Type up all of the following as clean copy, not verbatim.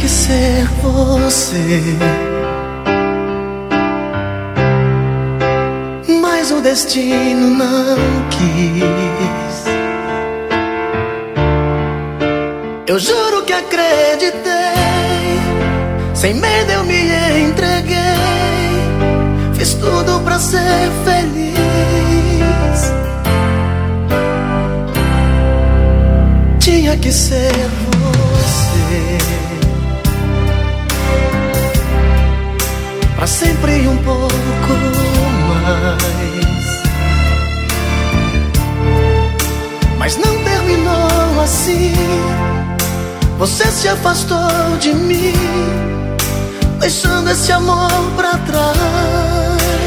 que ser você, mas o destino não quis. Eu juro que acreditei, sem medo eu me entreguei, fiz tudo pra ser feliz. Tinha que ser você, pra sempre um pouco mais. Mas não terminou assim, você se afastou de mim, deixando esse amor pra trás.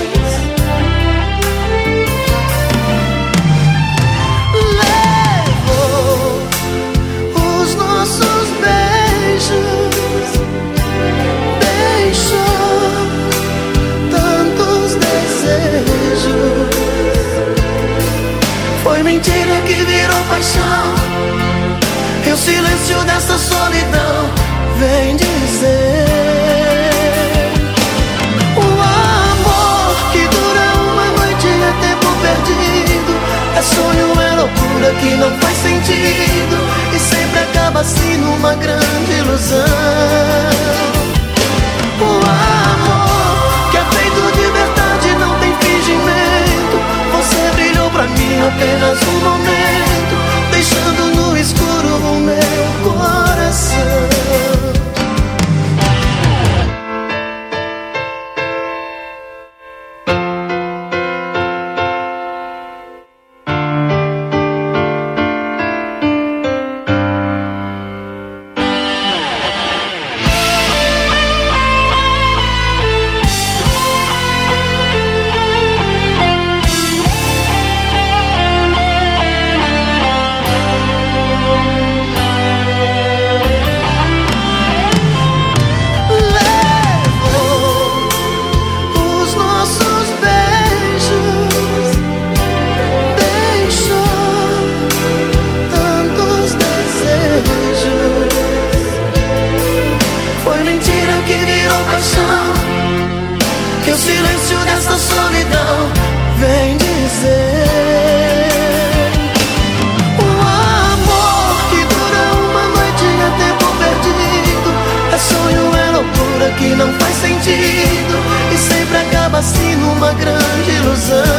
Nossos beijos, deixou tantos desejos. Foi mentira que virou paixão, e o silêncio dessa solidão vem dizer: o amor que dura uma noite é tempo perdido, é sonho, é loucura que não faz sentido, e sempre acaba assim numa grande ilusão. O amor que é feito de verdade não tem fingimento, você brilhou pra mim apenas um momento, deixando no escuro o meu coração. Que não faz sentido, e sempre acaba assim numa grande ilusão.